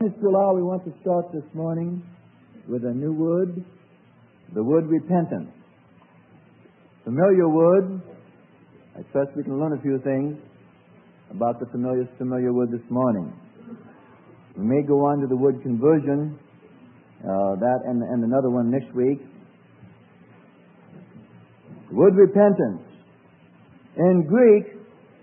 We want to start this morning with a new word, the word repentance. Familiar word. I trust we can learn a few things about the familiar word this morning. We may go on to the word conversion, that and another one next week. The word repentance. In Greek,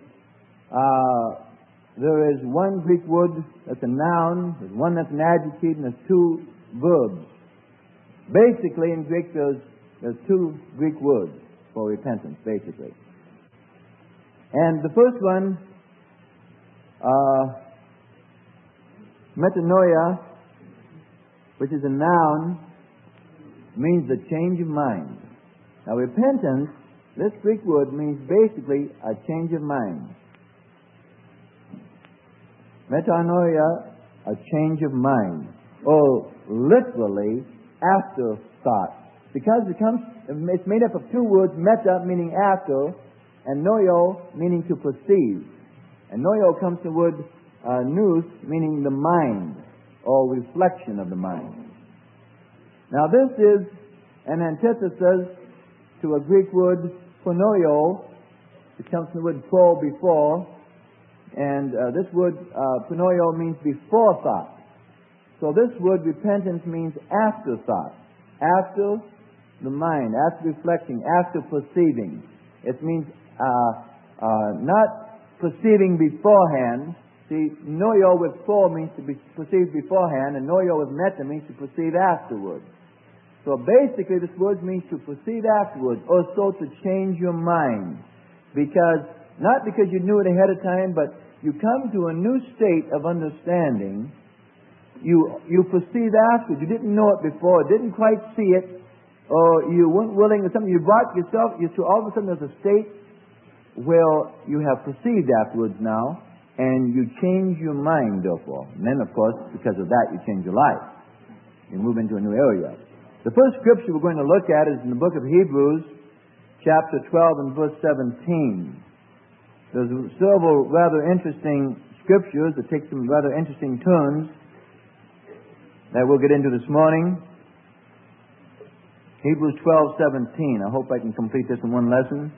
there is one Greek word that's a noun, there's one that's an adjective, and there's two verbs. Basically, in Greek, there's two Greek words for repentance, basically. And the first one, metanoia, which is a noun, means the change of mind. Now, repentance, this Greek word means basically a change of mind. Metanoia, a change of mind, or literally afterthought. Because it's made up of two words, meta meaning after, and noio meaning to perceive. And noio comes from the word nous, meaning the mind, or reflection of the mind. Now this is an antithesis to a Greek word, pronoio. It comes from the word pro, before. And this word, pronoio, means before thought. So this word repentance means afterthought. After the mind, after reflecting, after perceiving. It means not perceiving beforehand. See, noio with pro means to be perceived beforehand, and noio with meta means to perceive afterwards. So basically this word means to perceive afterwards, or so to change your mind. Not because you knew it ahead of time, but you come to a new state of understanding. You perceive afterwards. You didn't know it before, didn't quite see it, or you weren't willing, or something. You brought yourself, all of a sudden there's a state where you have perceived afterwards now, and you change your mind, therefore. And then, of course, because of that, you change your life. You move into a new area. The first scripture we're going to look at is in the book of Hebrews, chapter 12 and verse 17. There's several rather interesting scriptures that take some rather interesting turns that we'll get into this morning. Hebrews 12:17. I hope I can complete this in one lesson.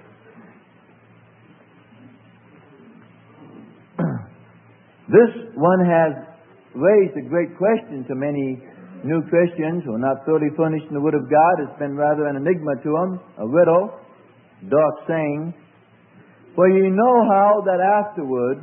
This one has raised a great question to many new Christians who are not thoroughly furnished in the Word of God. It's been rather an enigma to them, a riddle, dark saying. For you know how that afterward,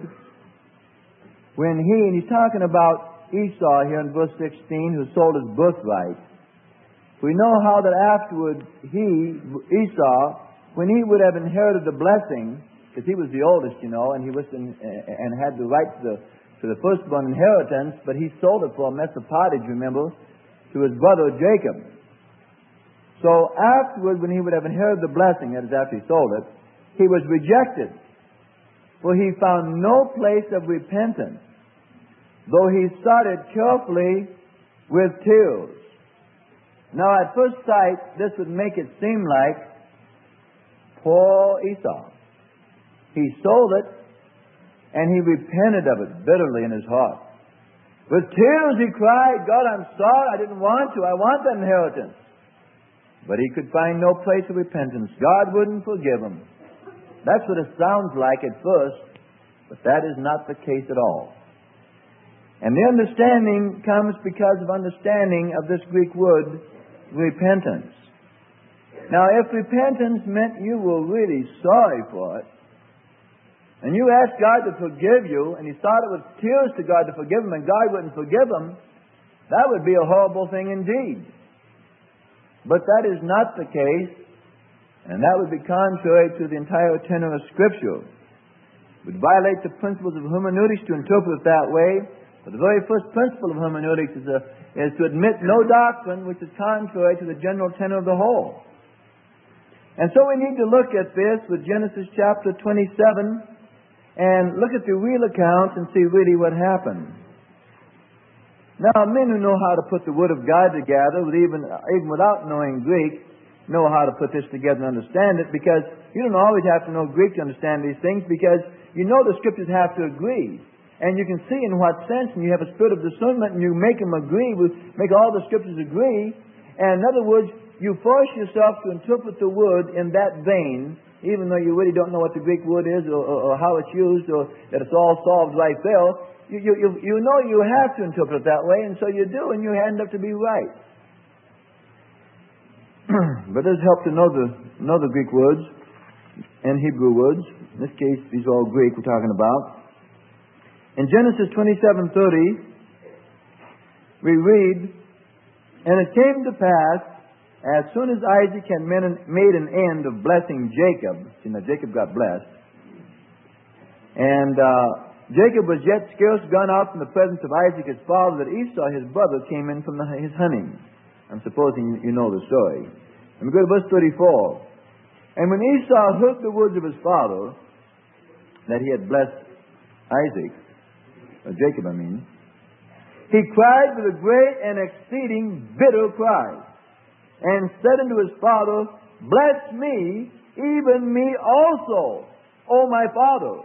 and he's talking about Esau here in verse 16, who sold his birthright. We know how that afterward Esau, when he would have inherited the blessing, because he was the oldest, and he was and had the right to the firstborn inheritance, but he sold it for a mess of pottage, remember, to his brother Jacob. So afterward, when he would have inherited the blessing, that is after he sold it, he was rejected, for he found no place of repentance, though he sought it carefully with tears. Now, at first sight, this would make it seem like poor Esau. He sold it, and he repented of it bitterly in his heart. With tears he cried, God, I'm sorry, I didn't want to. I want that inheritance. But he could find no place of repentance. God wouldn't forgive him. That's what it sounds like at first, but that is not the case at all. And the understanding comes because of understanding of this Greek word, repentance. Now, if repentance meant you were really sorry for it, and you asked God to forgive you, and you sought it with tears to God to forgive him, and God wouldn't forgive him, that would be a horrible thing indeed. But that is not the case. And that would be contrary to the entire tenor of Scripture. It would violate the principles of hermeneutics to interpret it that way. But the very first principle of hermeneutics is to admit no doctrine which is contrary to the general tenor of the whole. And so we need to look at this with Genesis chapter 27 and look at the real account and see really what happened. Now, men who know how to put the Word of God together, even without knowing Greek, know how to put this together and understand it, because you don't always have to know Greek to understand these things, because you know the Scriptures have to agree. and you can see in what sense, and you have a spirit of discernment, and you make them agree, make all the Scriptures agree. And in other words, you force yourself to interpret the Word in that vein, even though you really don't know what the Greek word is, or how it's used, or that it's all solved right there. You know you have to interpret it that way, and so you do, and you end up to be right. But there's help to know the Greek words and Hebrew words. In this case, these are all Greek we're talking about. In Genesis 27:30, we read, "And it came to pass, as soon as Isaac had made an end of blessing Jacob," see, now Jacob got blessed, "and Jacob was yet scarce gone out from the presence of Isaac his father, that Esau his brother came in from his hunting." I'm supposing you know the story. And we go to verse 34. "And when Esau heard the words of his father, that he had blessed Isaac," or Jacob, I mean, "he cried with a great and exceeding bitter cry, and said unto his father, Bless me, even me also, O my father.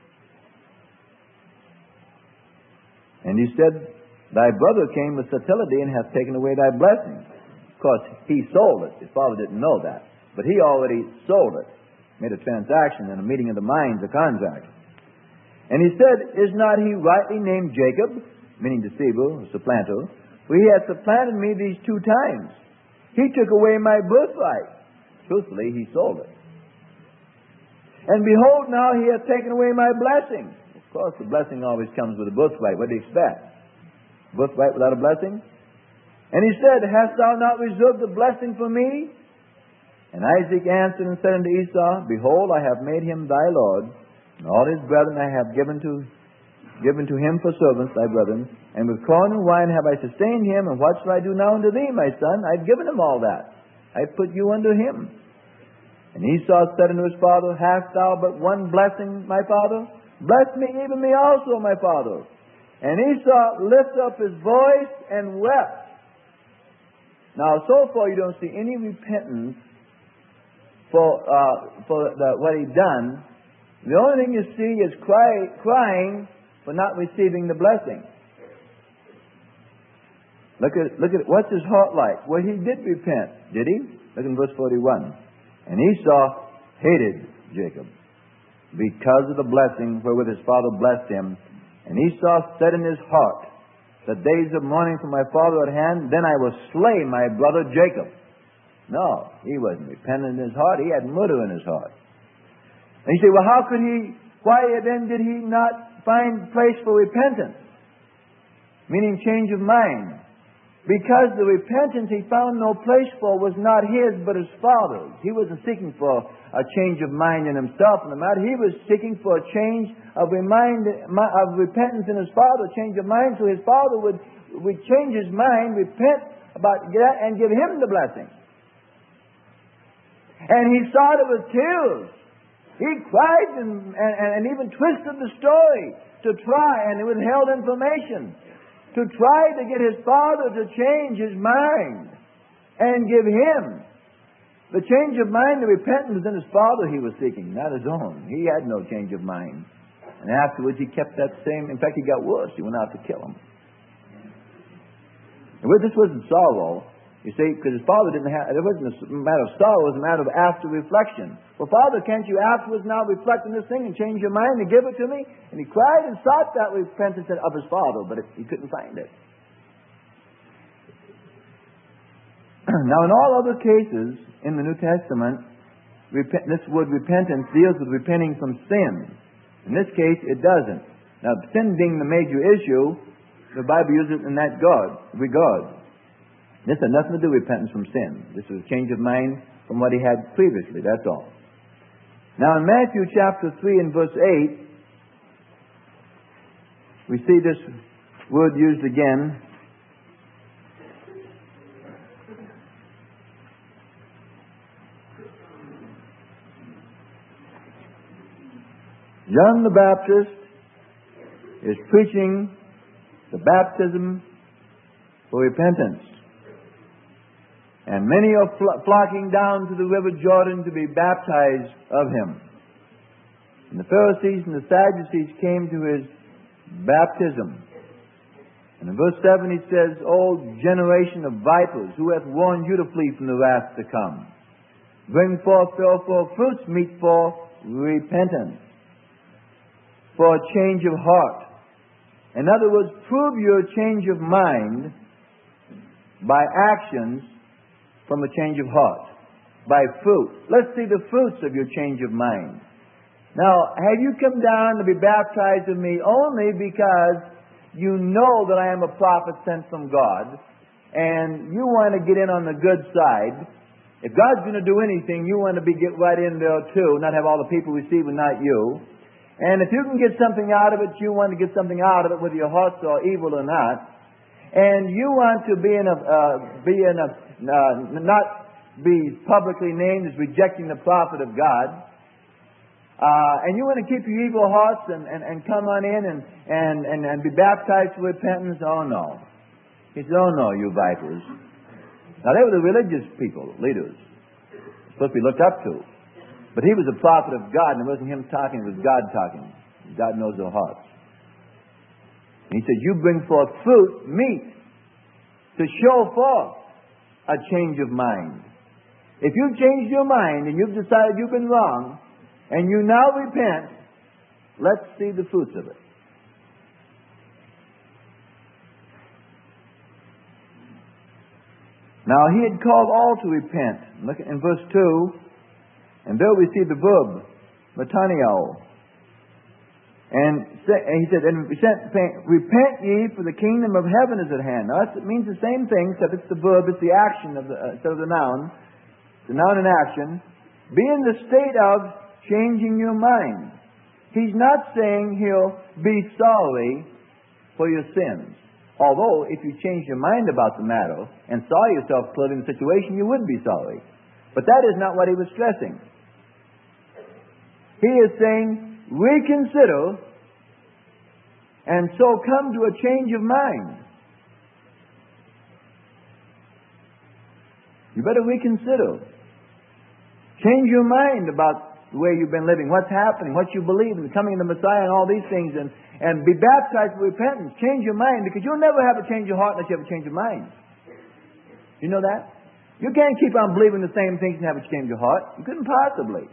And he said, Thy brother came with subtlety and hath taken away thy blessing." Of course, he sold it. His father didn't know that. But he already sold it. Made a transaction and a meeting of the minds, a contract. "And he said, Is not he rightly named Jacob?" Meaning deceiver, supplanter. "For he hath supplanted me these 2 times. He took away my birthright." Truthfully, he sold it. "And behold, now he hath taken away my blessing." Of course, the blessing always comes with a birthright. What do you expect? Birthright without a blessing? "And he said, Hast thou not reserved the blessing for me?" And Isaac answered and said unto Esau, "Behold, I have made him thy lord, and all his brethren I have given to him for servants, thy brethren, and with corn and wine have I sustained him, and what shall I do now unto thee, my son? I have given him all that. I have put you under him." And Esau said unto his father, "Hast thou but one blessing, my father? Bless me, even me also, my father." And Esau lifted up his voice and wept. Now, so far you don't see any repentance for what he'd done. The only thing you see is crying for not receiving the blessing. Look at what's his heart like? Well, he did repent, did he? Look in verse 41. "And Esau hated Jacob because of the blessing wherewith his father blessed him. And Esau said in his heart, The days of mourning for my father are at hand, then I will slay my brother Jacob." No, he wasn't repentant in his heart. He had murder in his heart. And you say, well, why then did he not find place for repentance? Meaning change of mind. Because the repentance he found no place for was not his, but his father's. He wasn't seeking for a change of mind in himself in the matter. He was seeking for a change of repentance in his father, a change of mind, so his father would change his mind, repent about that, and give him the blessing. And he sought it with tears. He cried and even twisted the story to try, and he withheld information to try to get his father to change his mind and give him the change of mind. The repentance in his father he was seeking, not his own. He had no change of mind. And afterwards he kept that same. In fact, he got worse. He went out to kill him. And this wasn't sorrow, you see, because his father didn't have. It wasn't a matter of sorrow. It was a matter of after reflection. Well, Father, can't you afterwards now reflect on this thing and change your mind and give it to me? And he cried and sought that repentance of his father, but he couldn't find it. Now, in all other cases in the New Testament, this word repentance deals with repenting from sin. In this case, it doesn't. Now, sin being the major issue, the Bible uses it in that regard. This had nothing to do with repentance from sin. This was a change of mind from what he had previously, that's all. Now, in Matthew chapter 3 and verse 8, we see this word used again. John the Baptist is preaching the baptism for repentance. And many are flocking down to the river Jordan to be baptized of him. And the Pharisees and the Sadducees came to his baptism. And in verse 7 he says, O generation of vipers, who hath warned you to flee from the wrath to come? Bring forth therefore fruits meet for repentance, for a change of heart. In other words, prove your change of mind by actions from a change of heart, by fruit. Let's see the fruits of your change of mind. Now, have you come down to be baptized with me only because you know that I am a prophet sent from God, and you want to get in on the good side? If God's going to do anything, you want to get right in there too, not have all the people receive and not you. And if you can get something out of it, you want to get something out of it, whether your hearts are evil or not. And you want to not be publicly named as rejecting the prophet of God. And you want to keep your evil hearts and come on in and be baptized for repentance. Oh no. He said, oh no, you vipers. Now they were the religious people, leaders, supposed to be looked up to. But he was a prophet of God, and it wasn't him talking, it was God talking. God knows their hearts. And he said, you bring forth fruit, meat, to show forth a change of mind. If you've changed your mind and you've decided you've been wrong, and you now repent, let's see the fruits of it. Now he had called all to repent. Look in verse 2. And there we see the verb, metanio. And he said, and repent ye, for the kingdom of heaven is at hand. Now it means the same thing, except it's the verb, it's the action of instead of the noun. The noun in action. Be in the state of changing your mind. He's not saying he'll be sorry for your sins. Although, if you change your mind about the matter and saw yourself clearly in the situation, you would be sorry. But that is not what he was stressing. He is saying, reconsider, and so come to a change of mind. You better reconsider. Change your mind about the way you've been living, what's happening, what you believe in, the coming of the Messiah and all these things, and be baptized for repentance. Change your mind, because you'll never have a change of heart unless you have a change of mind. You know that? You can't keep on believing the same things and have a change of heart. You couldn't possibly.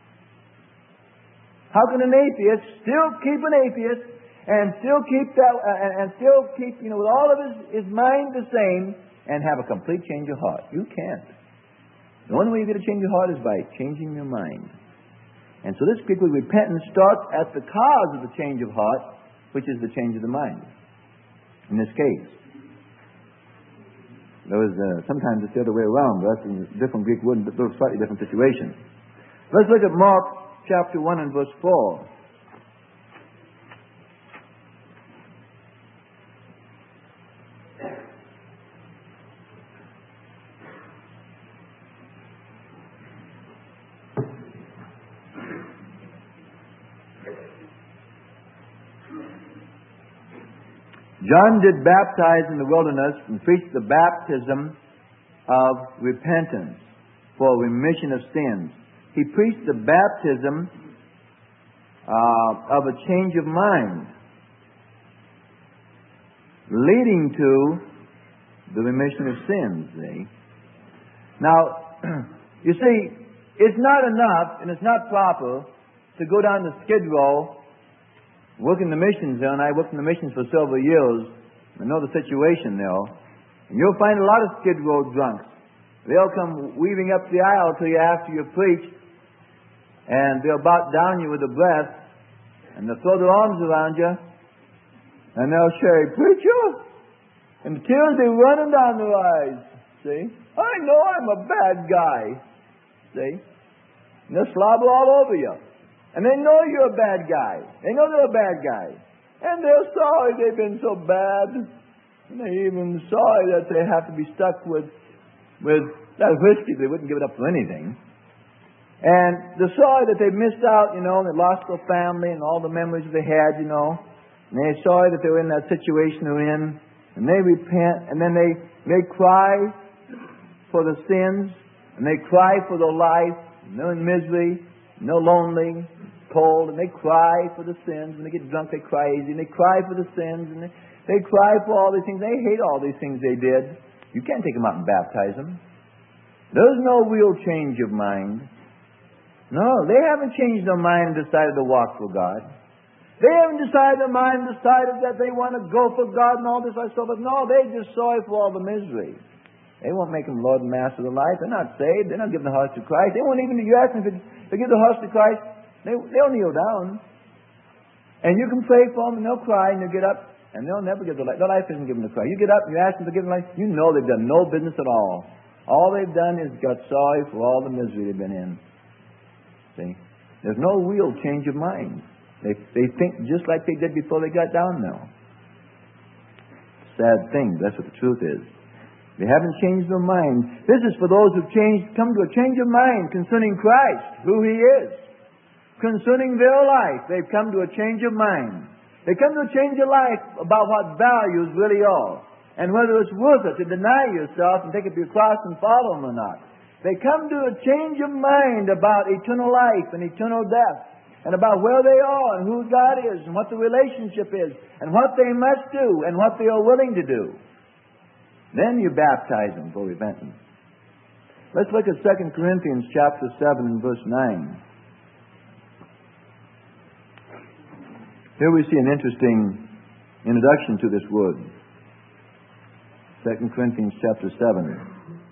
How can an atheist still keep an atheist and still keep with all of his mind the same and have a complete change of heart? You can't. The only way you get a change of heart is by changing your mind. And so this particular repentance starts at the cause of the change of heart, which is the change of the mind. In this case, there was sometimes it's the other way around, but that's in a different Greek word, but those slightly different situations. Let's look at Mark chapter 1 and verse 4. John did baptize in the wilderness and preached the baptism of repentance for remission of sins. He preached the baptism of a change of mind, leading to the remission of sins. See? Now, you see, it's not enough and it's not proper to go down to Skid Row, work in the missions there, and I worked in the missions for several years. I know the situation there. And you'll find a lot of Skid Row drunks. They'll come weaving up the aisle to you after you preach, and they'll bow down you with a breath, and they'll throw their arms around you, and they'll say, "Preacher," and the tears are running down their eyes. See? I know I'm a bad guy. See? And they'll slobber all over you. And they know you're a bad guy. They know they're a bad guy. And they're sorry they've been so bad. And they're even sorry that they have to be stuck with that whiskey. They wouldn't give it up for anything. And they're sorry that they've missed out, and they lost their family and all the memories they had, And they're sorry that they were in that situation they're in. And they repent, and then they cry for the sins, and they cry for their life, and they're in misery, and they're lonely, cold, and they cry for the sins. When they get drunk, they cry easy, and they cry for the sins, and they cry for all these things. They hate all these things they did. You can't take them out and baptize them. There's no real change of mind. No, they haven't changed their mind and decided to walk for God. They haven't decided their mind and decided that they want to go for God and all this other stuff. But no, they just sorry for all the misery. They won't make them Lord and Master of their life. They're not saved. They're not giving the hearts to Christ. They won't even, you ask them to give the hearts to Christ, they'll kneel down. And you can pray for them and they'll cry and they'll get up and they'll never give their life. Their life isn't given to Christ. You get up and you ask them to give their life, you know they've done no business at all. All they've done is got sorry for all the misery they've been in. See? There's no real change of mind. They think just like they did before they got down now. Sad thing. That's what the truth is. They haven't changed their mind. This is for those who've come to a change of mind concerning Christ, who He is. Concerning their life, they've come to a change of mind. They come to a change of life about what values really are, and whether it's worth it to deny yourself and take up your cross and follow Him or not. They come to a change of mind about eternal life and eternal death, and about where they are and who God is and what the relationship is and what they must do and what they are willing to do. Then you baptize them for repentance. Let's look at 2 Corinthians chapter 7 and verse 9. Here we see an interesting introduction to this word. 2 Corinthians chapter 7,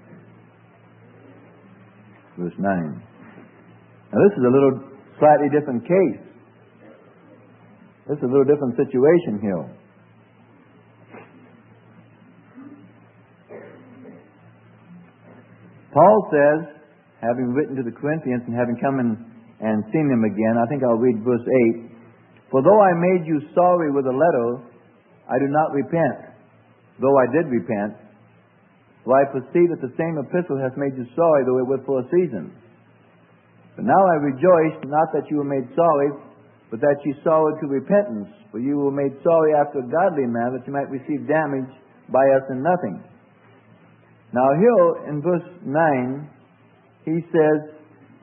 verse 9. Now this is a little slightly different case. This is a little different situation here. Paul says, having written to the Corinthians and having come in and seen them again, I think I'll read verse 8. For though I made you sorry with a letter, I do not repent, though I did repent. For I perceive that the same epistle has made you sorry, though it was for a season. But now I rejoice, not that you were made sorry, but that you sorrowed to repentance. For you were made sorry after a godly manner, that you might receive damage by us in nothing. Now here in verse 9, he says,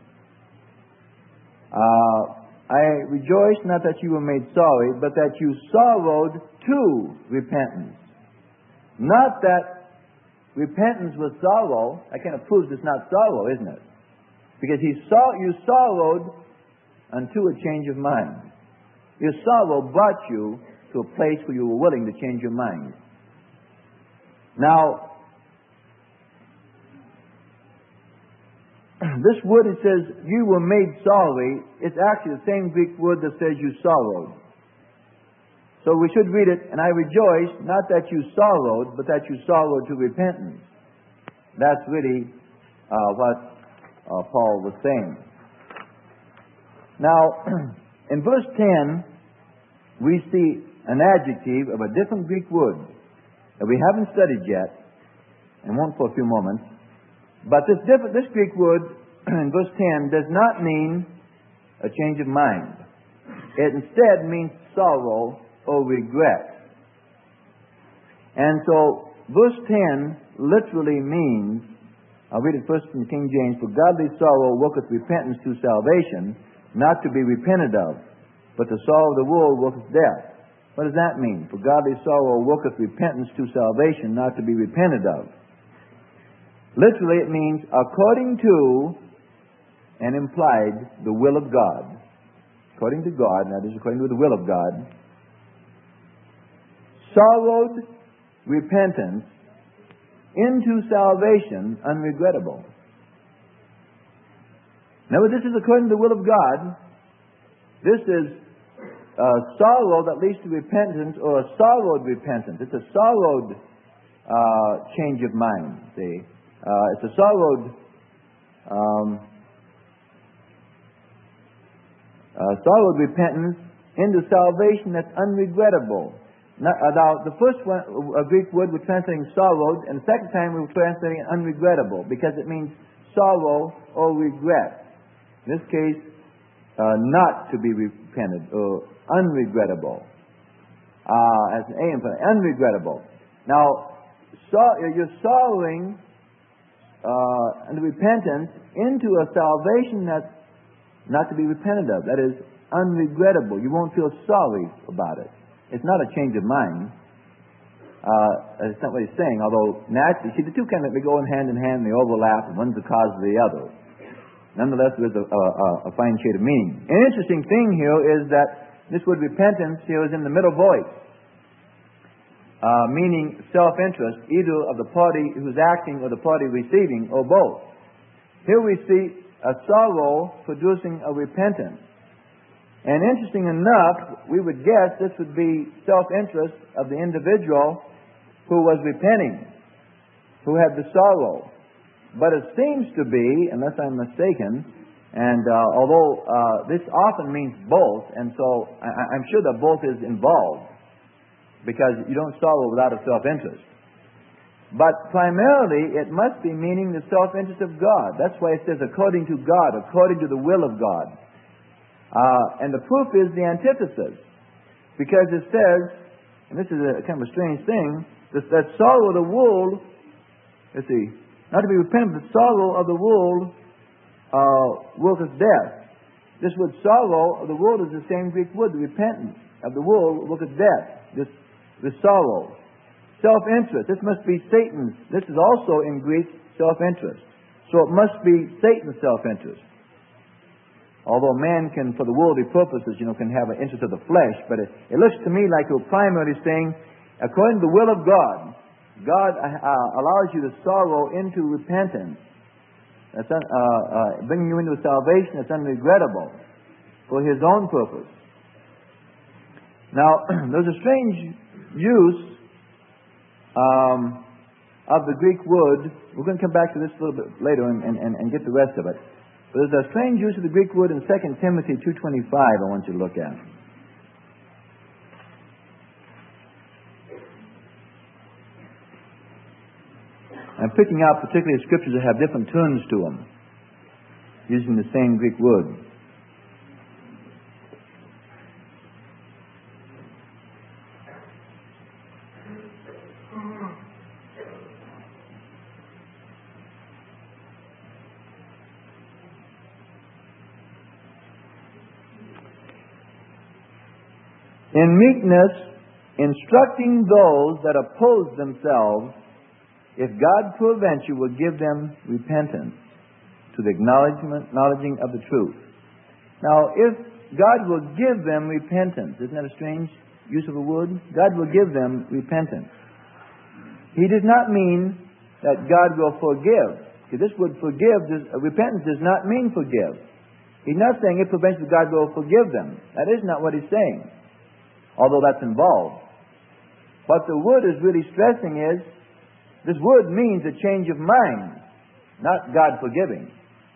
I rejoice not that you were made sorry, but that you sorrowed to repentance. Not that repentance was sorrow. That kind of proves it's not sorrow, isn't it? Because you sorrowed unto a change of mind. Your sorrow brought you to a place where you were willing to change your mind. Now, this word, it says, you were made sorry. It's actually the same Greek word that says you sorrowed. So we should read it, and I rejoice, not that you sorrowed, but that you sorrowed to repentance. That's really what Paul was saying. Now, in verse 10, we see an adjective of a different Greek word that we haven't studied yet, and won't for a few moments. But this Greek word in verse 10 does not mean a change of mind. It instead means sorrow or regret. And so verse 10 literally means, I'll read it first from King James, for godly sorrow worketh repentance to salvation, not to be repented of, but the sorrow of the world worketh death. What does that mean? For godly sorrow worketh repentance to salvation, not to be repented of. Literally, it means according to and implied the will of God. According to God, that is, according to the will of God. Sorrowed repentance into salvation unregrettable. Now, this is according to the will of God. This is sorrow that leads to repentance, or a sorrowed repentance. It's a sorrowed change of mind, see. It's a sorrowed repentance into salvation that's unregrettable. Now, the first one, a Greek word, we're translating sorrowed, and the second time we're translating unregrettable, because it means sorrow or regret. In this case, not to be repented, or unregrettable. As an A in front, unregrettable. Now, you're sorrowing and repentance into a salvation that's not to be repented of. That is, unregrettable. You won't feel sorry about it. It's not a change of mind. That's not what he's saying, although naturally, see, the two kind of go hand in hand, they overlap, and one's the cause of the other. Nonetheless, there's a fine shade of meaning. An interesting thing here is that this word repentance here is in the middle voice, meaning self-interest, either of the party who's acting or the party receiving, or both. Here we see a sorrow producing a repentance. And interesting enough, we would guess this would be self-interest of the individual who was repenting, who had the sorrow. But it seems to be, unless I'm mistaken, and although this often means both, and so I'm sure that both is involved, because you don't sorrow without a self-interest. But primarily, it must be meaning the self-interest of God. That's why it says, according to God, according to the will of God. And the proof is the antithesis. Because it says, and this is a kind of a strange thing, that sorrow of the world, let's see, not to be repentant, but sorrow of the world worketh death. This word sorrow of the world is the same Greek word, the repentance of the world worketh death. This sorrow. Self-interest. This must be Satan's. This is also in Greek self-interest. So it must be Satan's self-interest. Although man can, for the worldly purposes, can have an interest of the flesh, but it looks to me like you're primarily saying, according to the will of God, God allows you to sorrow into repentance. That's bringing you into salvation that's unregrettable for His own purpose. Now, there's a strange use of the Greek word. We're going to come back to this a little bit later and get the rest of it. But there's a strange use of the Greek word in 2 Timothy 2:25 I want you to look at. I'm picking out particularly scriptures that have different turns to them, using the same Greek word. In meekness, instructing those that oppose themselves, if God peradventure you will give them repentance to the acknowledging of the truth. Now, if God will give them repentance, isn't that a strange use of a word? God will give them repentance. He does not mean that God will forgive. Because this word forgive, repentance does not mean forgive. He's not saying if peradventure God will forgive them. That is not what He's saying, although that's involved. What the word is really stressing is, this word means a change of mind, not God forgiving.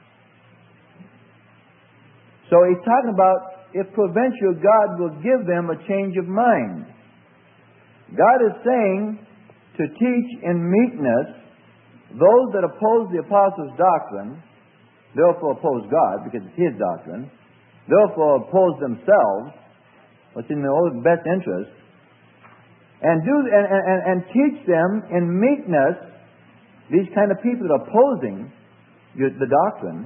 So he's talking about if peradventure God will give them a change of mind. God is saying to teach in meekness those that oppose the apostles' doctrine, therefore oppose God because it's His doctrine, therefore oppose themselves, what's in their own best interest, and teach them in meekness, these kind of people that are opposing the doctrine,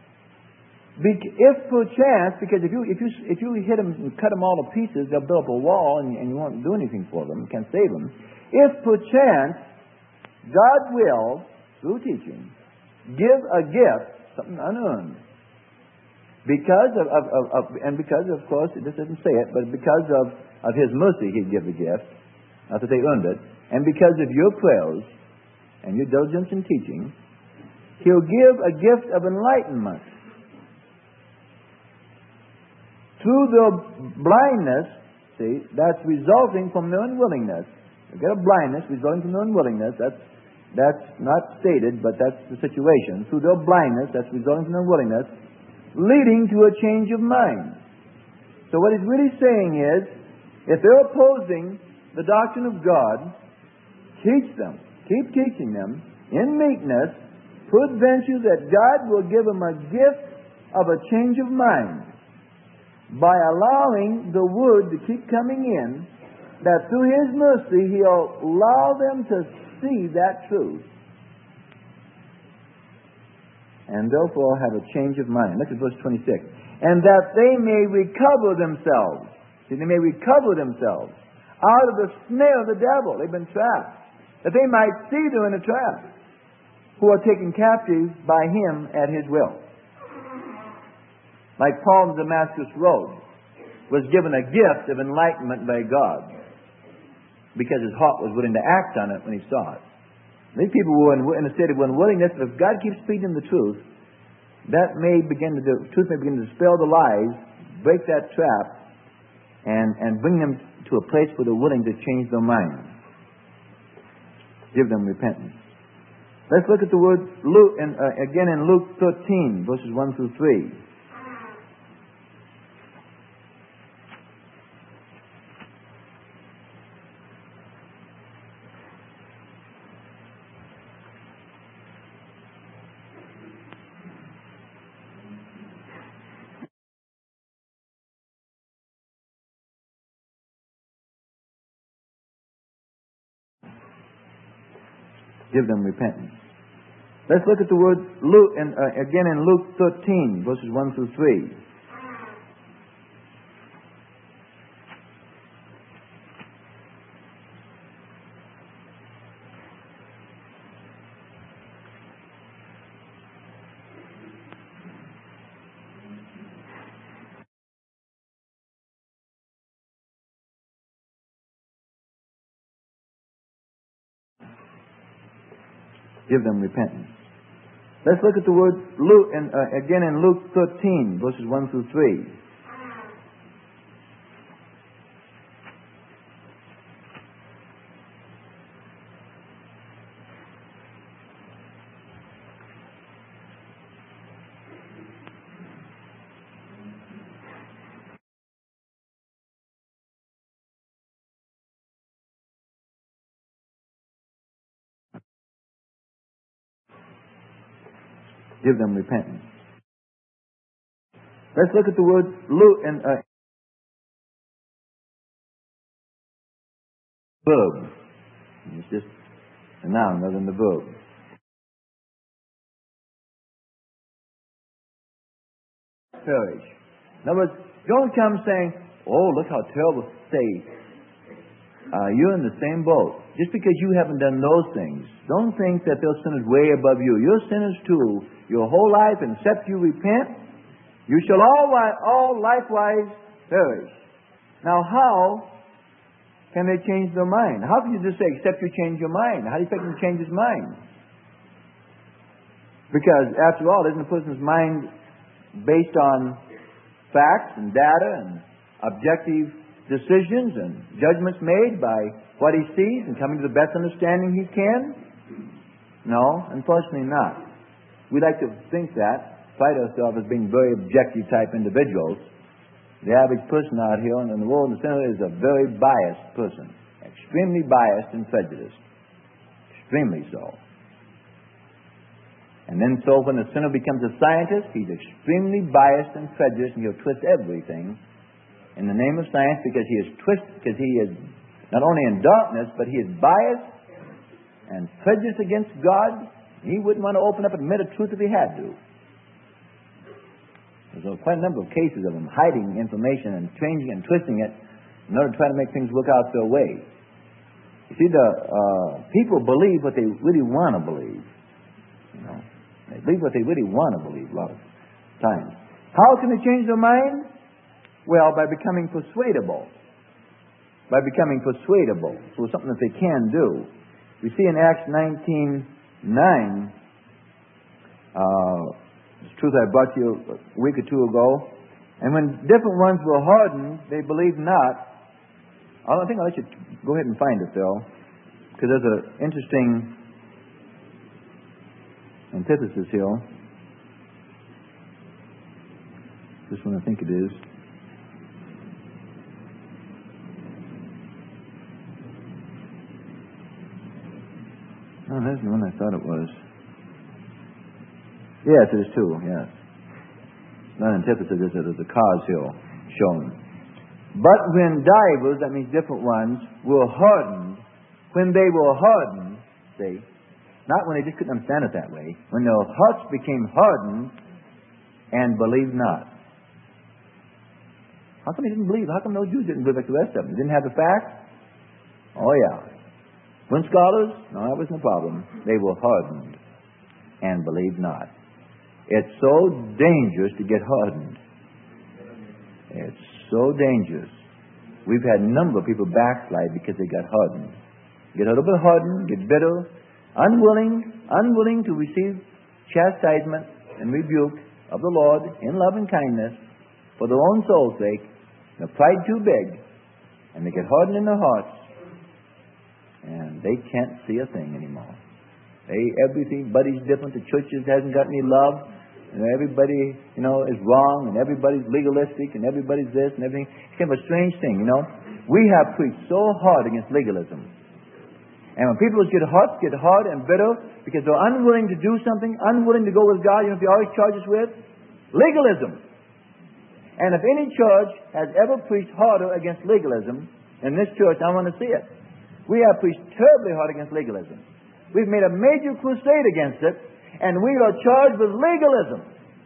if perchance, because if you hit them and cut them all to pieces, they'll build up a wall and you won't do anything for them, you can't save them. If perchance God will, through teaching, give a gift, something unearned, because of course, this doesn't say it, but because of His mercy He'd give the gift, not that they earned it, and because of your prayers and your diligence in teaching, He'll give a gift of enlightenment. Through their blindness, see, that's resulting from their unwillingness. They get a blindness resulting from their unwillingness. That's not stated, but that's the situation. Through their blindness, that's resulting from their unwillingness, leading to a change of mind. So what he's really saying is, if they're opposing the doctrine of God, teach them, keep teaching them in meekness, peradventure that God will give them a gift of a change of mind by allowing the word to keep coming in, that through His mercy He'll allow them to see that truth and therefore have a change of mind. Look at verse 26. and that they may recover themselves. See, they may recover themselves out of the snare of the devil. They've been trapped. That they might see they're in a trap, who are taken captive by him at his will. Like Paul on the Damascus Road was given a gift of enlightenment by God because his heart was willing to act on it when he saw it. These people were in a state of unwillingness, but if God keeps speaking the truth, that may begin to truth may begin to dispel the lies, break that trap, and bring them to a place where they're willing to change their mind. Give them repentance. Let's look at the word Luke, again in Luke 13, verses 1 through 3. Give them repentance. Let's look at the word Luke, again in Luke 13, verses 1 through 3. Give them repentance. Let's look at the word Luke, again in Luke 13, verses 1 through 3. Give them repentance. Let's look at the word Luke, verb. It's just a noun rather than the verb. Perish. In other words, don't come saying, oh, look how terrible. Say, you're in the same boat. Just because you haven't done those things, don't think that those sinners way above you. You're sinners too. Your whole life, and except you repent, you shall all likewise perish. Now, how can they change their mind? How can you just say, except you change your mind? How do you expect him to change his mind? Because, after all, isn't a person's mind based on facts and data and objective decisions and judgments made by what he sees and coming to the best understanding he can? No, unfortunately not. We like to think that, pride ourselves as being very objective type individuals. The average person out here in the world in the center is a very biased person, extremely biased and prejudiced, extremely so. And then so when the sinner becomes a scientist, he's extremely biased and prejudiced, and he'll twist everything in the name of science because he is not only in darkness, but he is biased and prejudiced against God. He wouldn't want to open up and admit a truth if he had to. There's quite a number of cases of him hiding information and changing and twisting it in order to try to make things work out their way. You see, the people believe what they really want to believe. You know, they believe what they really want to believe a lot of times. How can they change their mind? Well, by becoming persuadable. By becoming persuadable. So it's something that they can do. We see in Acts 19:9, it's truth I brought to you a week or two ago. And when different ones were hardened, they believed not. I think I'll let you go ahead and find it, though, because there's an interesting antithesis here. This one I think it is. Oh, that's the one I thought it was. Yes, it is too, yes. Not antithesis, there's a cause here shown. But when divers, that means different ones, were hardened, when they were hardened, see, not when they just couldn't understand it that way, when their hearts became hardened and believed not. How come he didn't believe? How come those Jews didn't believe like the rest of them? They didn't have the facts? Oh, yeah. When scholars? No, that wasn't the problem. They were hardened and believed not. It's so dangerous to get hardened. It's so dangerous. We've had a number of people backslide because they got hardened. Get a little bit hardened, get bitter, unwilling to receive chastisement and rebuke of the Lord in love and kindness for their own soul's sake. Their pride too big, and they get hardened in their hearts, and they can't see a thing anymore. Everybody's different. The church hasn't got any love, and everybody, is wrong, and everybody's legalistic, and everybody's this and everything. It's kind of a strange thing, We have preached so hard against legalism. And when people get hard and bitter because they're unwilling to do something, unwilling to go with God, what they always charge us with? Legalism. And if any church has ever preached harder against legalism, in this church, I want to see it. We have preached terribly hard against legalism. We've made a major crusade against it, and we are charged with legalism.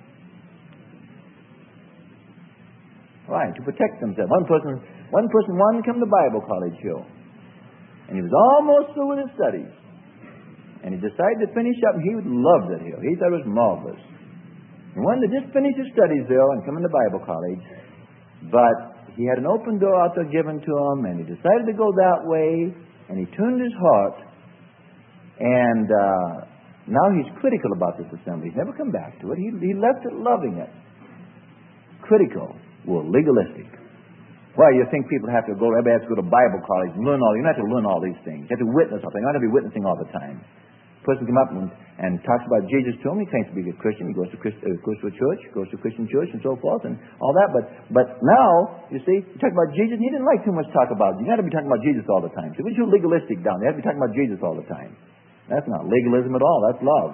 Right, to protect themselves. One person wanted to come to Bible college here, and he was almost through with his studies. And he decided to finish up, and he loved it here. He thought it was marvelous. He wanted to just finish his studies there and come into Bible college, but he had an open door out there given to him, and he decided to go that way, and he turned his heart, and now he's critical about this assembly. He's never come back to it. He left it loving it. Critical. Well, legalistic. Well, you think people have to go, everybody has to go to Bible college and learn all, you don't have to learn all these things. You have to witness something. You don't have to be witnessing all the time. A person come up and talks about Jesus to him, he claims to be a Christian, he goes to a church, goes to a Christian church and so forth and all that, but now, you see, you talk about Jesus, and he didn't like too much talk about it. You got to be talking about Jesus all the time. See, we're too legalistic down there. You have to be talking about Jesus all the time. That's not legalism at all, that's love.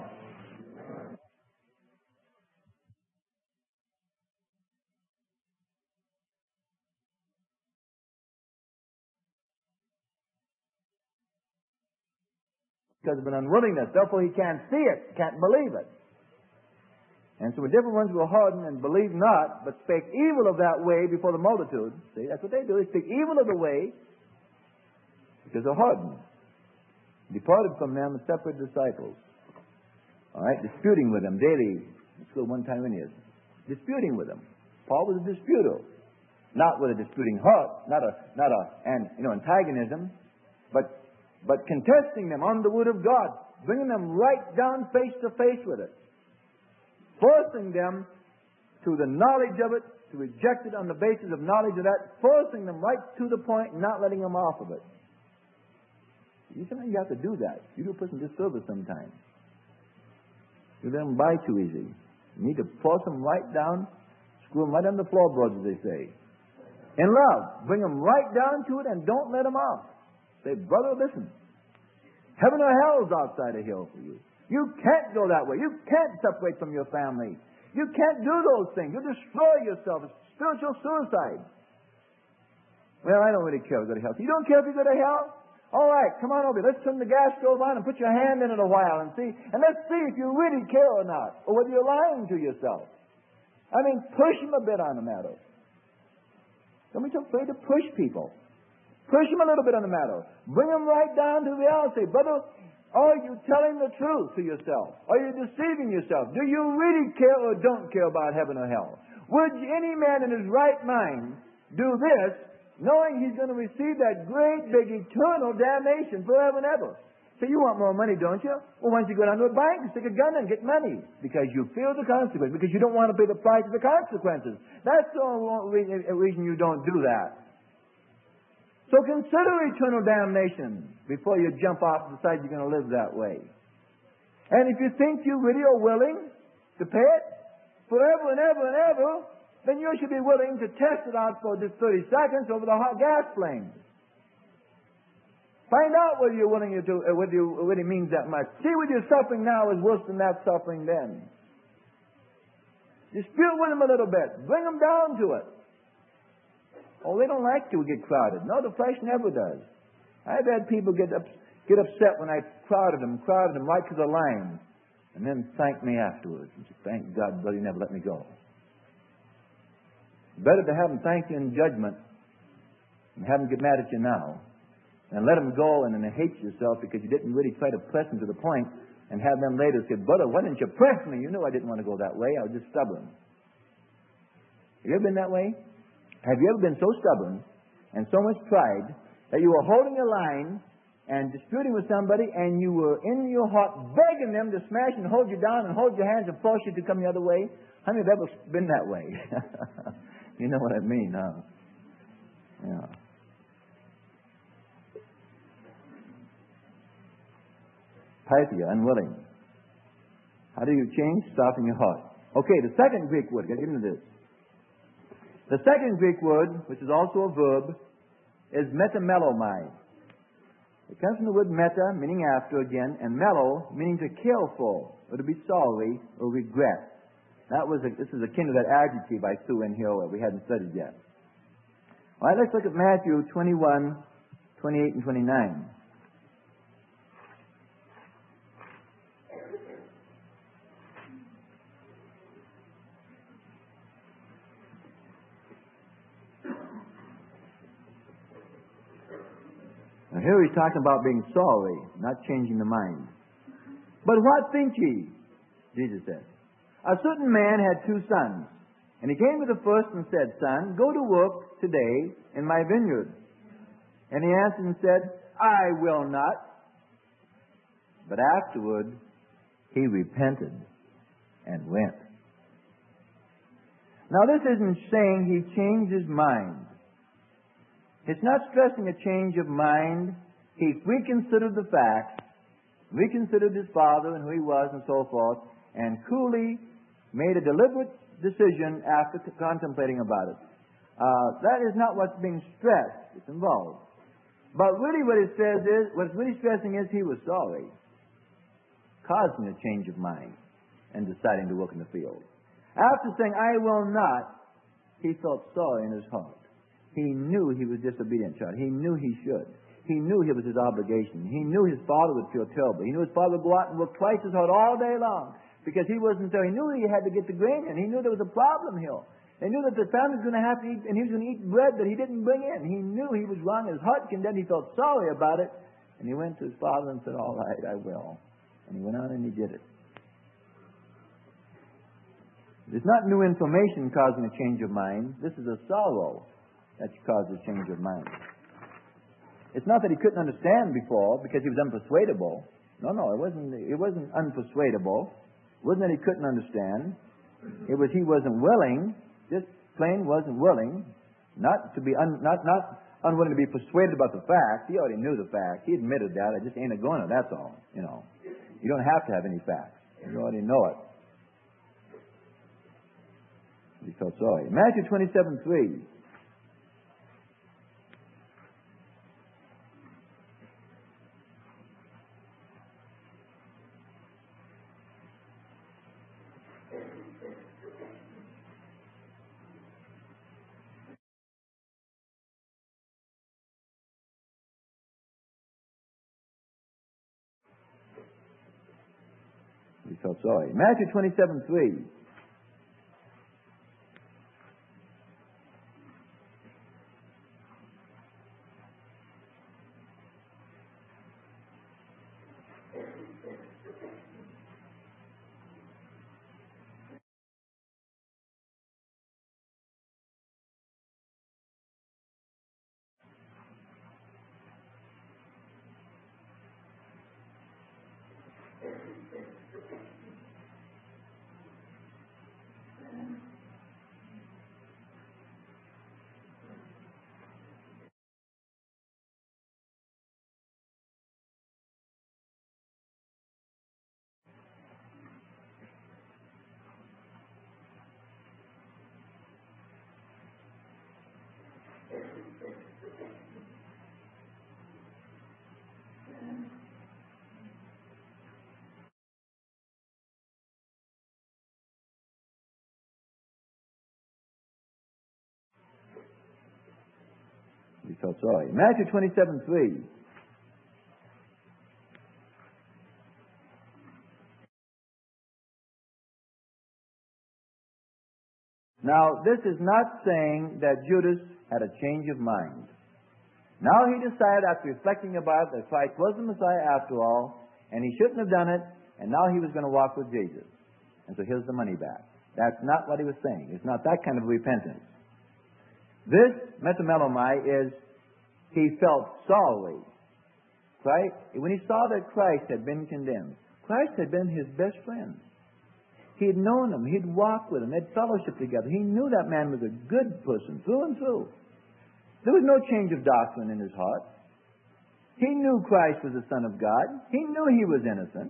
Because of an unwillingness. Therefore, he can't see it, can't believe it. And so the different ones will harden and believe not, but spake evil of that way before the multitude. See, that's what they do. They speak evil of the way because they're hardened. Departed from them and separate disciples. All right, disputing with them daily. Let's go one time in here. Disputing with them. Paul was a disputer. Not with a disputing heart, not antagonism, but contesting them on the Word of God, bringing them right down face to face with it, forcing them to the knowledge of it, to reject it on the basis of knowledge of that, forcing them right to the point, not letting them off of it. Sometimes you have to do that. You do a person disservice sometimes. You let them buy too easy. You need to force them right down, screw them right on the floorboards, as they say. In love, bring them right down to it and don't let them off. Say, brother, listen. Heaven or hell is outside of hell for you. You can't go that way. You can't separate from your family. You can't do those things. You'll destroy yourself. It's spiritual suicide. Well, I don't really care if you go to hell. You don't care if you go to hell? All right, come on over. Let's turn the gas stove on and put your hand in it a while and see. And let's see if you really care or not. Or whether you're lying to yourself. I mean, push them a bit on the matter. Don't be so afraid to push people. Push them a little bit on the matter. Bring them right down to reality. Brother, are you telling the truth to yourself? Are you deceiving yourself? Do you really care or don't care about heaven or hell? Would any man in his right mind do this, knowing he's going to receive that great, big, eternal damnation forever and ever? So you want more money, don't you? Well, why don't you go down to a bank and stick a gun in and get money? Because you fear the consequences. Because you don't want to pay the price of the consequences. That's the only reason you don't do that. So consider eternal damnation before you jump off and decide you're going to live that way. And if you think you really are willing to pay it forever and ever and ever, then you should be willing to test it out for just 30 seconds over the hot gas flame. Find out whether you're willing to, whether it really means that much. See whether your suffering now is worse than that suffering then. Dispute with them a little bit. Bring them down to it. Oh, they don't like to get crowded. No, the flesh never does. I've had people get upset when I crowded them right to the line, and then thank me afterwards. And say, thank God, brother, you never let me go. Better to have them thank you in judgment and have them get mad at you now, and let them go and then hate yourself because you didn't really try to press them to the point, and have them later say, "Brother, why didn't you press me? You knew I didn't want to go that way. I was just stubborn." Have you ever been that way? Have you ever been so stubborn and so much pride that you were holding a line and disputing with somebody, and you were in your heart begging them to smash and hold you down and hold your hands and force you to come the other way? How many have ever been that way? You know what I mean, huh? Yeah. Pythia, unwilling. How do you change? Soften your heart. Okay, the second Greek word, get into this. The second Greek word, which is also a verb, is metamelomai. It comes from the word meta, meaning after again, and melo, meaning to care for, or to be sorry, or regret. This is akin to that adjective I threw in here that we hadn't studied yet. All right, let's look at Matthew 21, 28 and 29. Now here he's talking about being sorry, not changing the mind. "But what think ye?" Jesus said. "A certain man had 2 sons. And he came to the first and said, 'Son, go to work today in my vineyard.' And he answered and said, 'I will not.' But afterward he repented and went." Now this isn't saying he changed his mind. It's not stressing a change of mind. He reconsidered the facts, reconsidered his father and who he was and so forth, and coolly made a deliberate decision after contemplating about it. That is not what's being stressed. It's involved. But really what it says is, what's really stressing is he was sorry, causing a change of mind and deciding to work in the field. After saying, "I will not," he felt sorry in his heart. He knew he was disobedient child. He knew he should. He knew it was his obligation. He knew his father would feel terrible. He knew his father would go out and work twice as hard all day long because he wasn't there. He knew he had to get the grain in. He knew there was a problem here. He knew that the family was going to have to eat, and he was going to eat bread that he didn't bring in. He knew he was wrong. His heart condemned. He felt sorry about it. And he went to his father and said, "All right, I will." And he went on and he did it. It's not new information causing a change of mind. This is a sorrow that caused a change of mind. It's not that he couldn't understand before because he was unpersuadable. No, it wasn't unpersuadable. It wasn't that he couldn't understand. It was he wasn't willing, just plain wasn't willing, not unwilling to be persuaded about the fact. He already knew the fact. He admitted that. I just ain't going to, that's all. You know. You don't have to have any facts. You already know it. He felt sorry. Matthew 27:3. He felt sorry. Matthew 27:3. He felt sorry. Matthew 27:3. Now, this is not saying that Judas had a change of mind. Now he decided, after reflecting about it, that Christ was the Messiah after all, and he shouldn't have done it, and now he was going to walk with Jesus. And so here's the money back. That's not what he was saying. It's not that kind of repentance. This metamelomai is he felt sorry. Right? When he saw that Christ had been condemned, Christ had been his best friend. He had known him. He'd walked with him. They'd fellowship together. He knew that man was a good person through and through. There was no change of doctrine in his heart. He knew Christ was the Son of God. He knew he was innocent.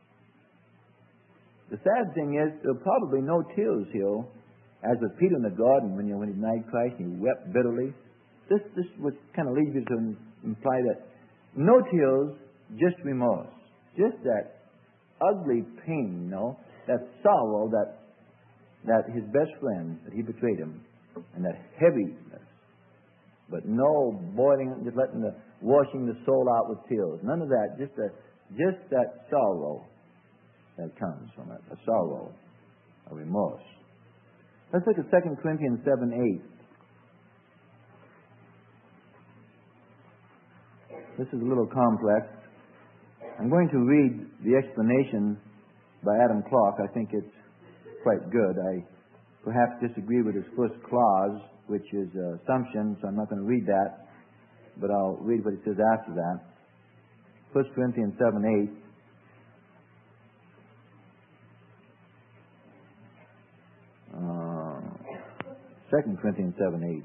The sad thing is, there were probably no tears here, as with Peter in the garden when he denied Christ and he wept bitterly. This would kind of lead you to imply that no tears, just remorse. Just that ugly pain, that sorrow that his best friend, that he betrayed him, and that heaviness. But no boiling, just washing the soul out with tears. None of that. Just that sorrow that comes from it. A sorrow, a remorse. Let's look at 2 Corinthians 7:8. This is a little complex. I'm going to read the explanation by Adam Clarke. I think it's quite good. I perhaps disagree with his first clause, which is assumption, so I'm not going to read that, but I'll read what it says after that. 1 Corinthians 7:8. Second Corinthians 7:8.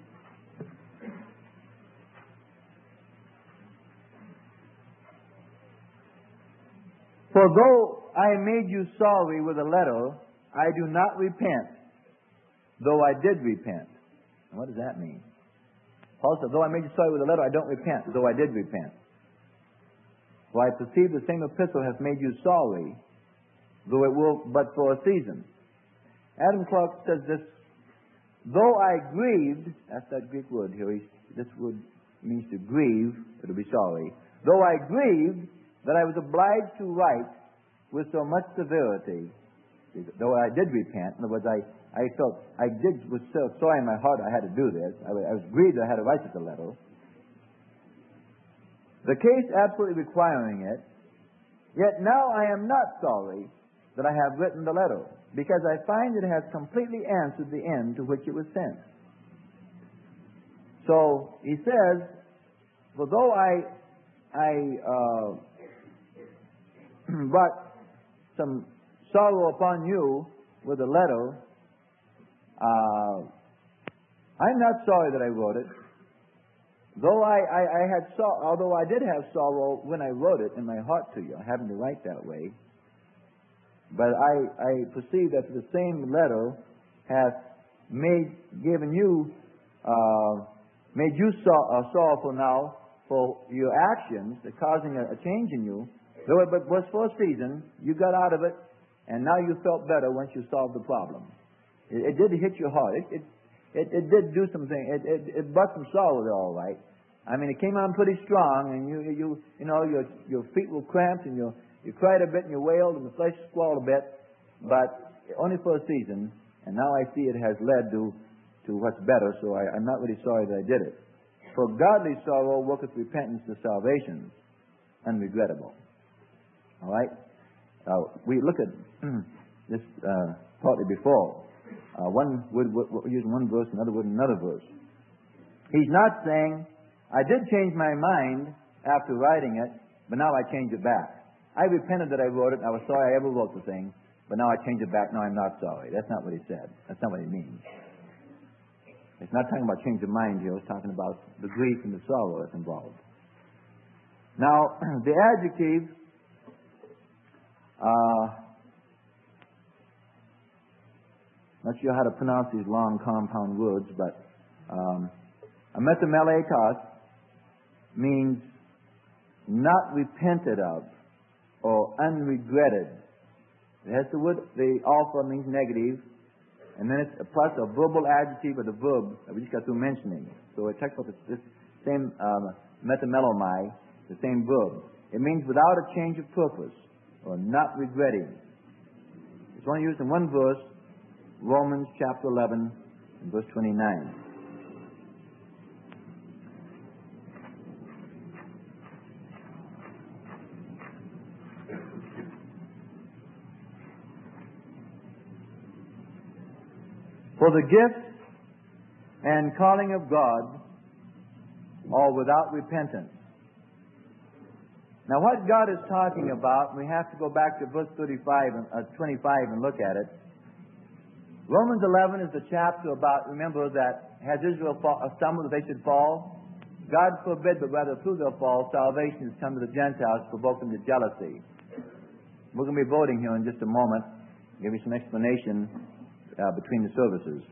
For though I made you sorry with a letter, I do not repent, though I did repent. And what does that mean? Paul said, though I made you sorry with a letter, I don't repent, though I did repent. For I perceive the same epistle has made you sorry, though it will but for a season. Adam Clarke says this, though I grieved, that's that Greek word here, this word means to grieve, it'll be sorry. Though I grieved, that I was obliged to write with so much severity, though I did repent. In other words, I was so sorry in my heart I had to do this. I was grieved I had to write such a letter. The case absolutely requiring it, yet now I am not sorry that I have written the letter, because I find it has completely answered the end to which it was sent. So he says, for though I brought some sorrow upon you with a letter, I'm not sorry that I wrote it. Though although I did have sorrow when I wrote it in my heart to you, having to write that way, but I perceive that the same letter hath made you sorrowful now for your actions, causing a change in you. Though it was for a season, you got out of it, and now you felt better once you solved the problem. It did hit your heart. It did do something. It brought some sorrow there, all right. I mean, it came on pretty strong, and your feet were cramped, and you cried a bit, and you wailed, and the flesh squalled a bit, but only for a season. And now I see it has led to what's better. So I'm not really sorry that I did it. For godly sorrow worketh repentance to salvation, unregrettable. All right? We look at this partly before. One would use one verse, another would another verse. He's not saying, I did change my mind after writing it, but now I change it back. I repented that I wrote it, I was sorry I ever wrote the thing, but now I change it back, now I'm not sorry. That's not what he said. That's not what he means. It's not talking about change of mind here, it's talking about the grief and the sorrow that's involved. Now, the adjective not sure how to pronounce these long compound words, but amethameletos means not repented of or unregretted. It has the alpha means negative, and then it's plus a verbal adjective of the verb that we just got through mentioning. So it talks about this same metamelomai, the same verb. It means without a change of purpose or not regretting. It's only used in one verse, Romans chapter 11, verse 29. For the gift and calling of God are without repentance. Now what God is talking about, we have to go back to verse 25 and 25 and look at it. Romans 11 is the chapter about, remember, that has Israel stumbled that they should fall? God forbid, but rather through their fall, salvation has come to the Gentiles, provoking the jealousy. We're going to be voting here in just a moment. I'll give you some explanation between the services.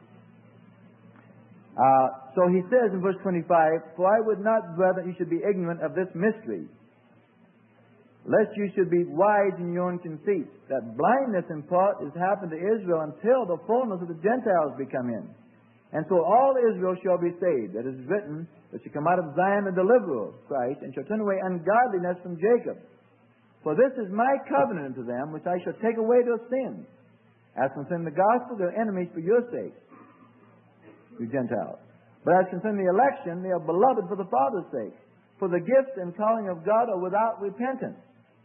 So he says in verse 25, For I would not, brethren, you should be ignorant of this mystery, lest you should be wise in your own conceit, that blindness in part is happened to Israel until the fullness of the Gentiles be come in. And so all Israel shall be saved. That is written, that shall come out of Zion the deliverer, Christ, and shall turn away ungodliness from Jacob. For this is my covenant unto them, which I shall take away their sins. As concerning the gospel, they are enemies for your sake, you Gentiles. But as concerning the election, they are beloved for the Father's sake. For the gift and calling of God are without repentance.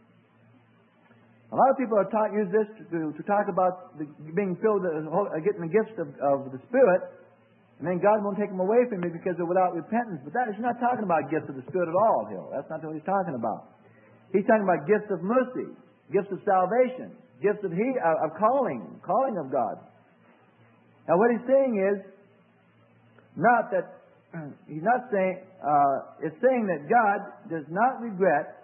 A lot of people are use this to talk about being filled, getting the gifts of the Spirit, and then God won't take them away from you because they're without repentance. But that is not talking about gifts of the Spirit at all, Hill. That's not what he's talking about. He's talking about gifts of mercy, gifts of salvation, gifts of calling of God. Now what he's saying is, not that, he's not saying, it's saying that God does not regret,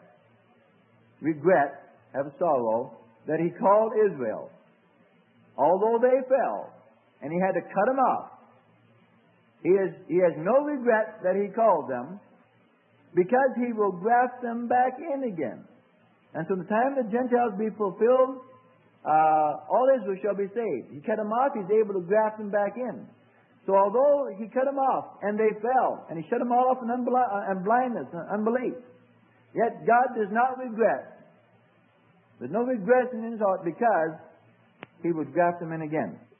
have sorrow, that he called Israel. Although they fell, and he had to cut them off. He has no regret that he called them, because he will graft them back in again. And so the time the Gentiles be fulfilled, all Israel shall be saved. He cut them off, he's able to graft them back in. So although he cut them off, and they fell, and he shut them all off in blindness and unbelief, yet God does not regret. There's no regret in his heart because he would graft them in again.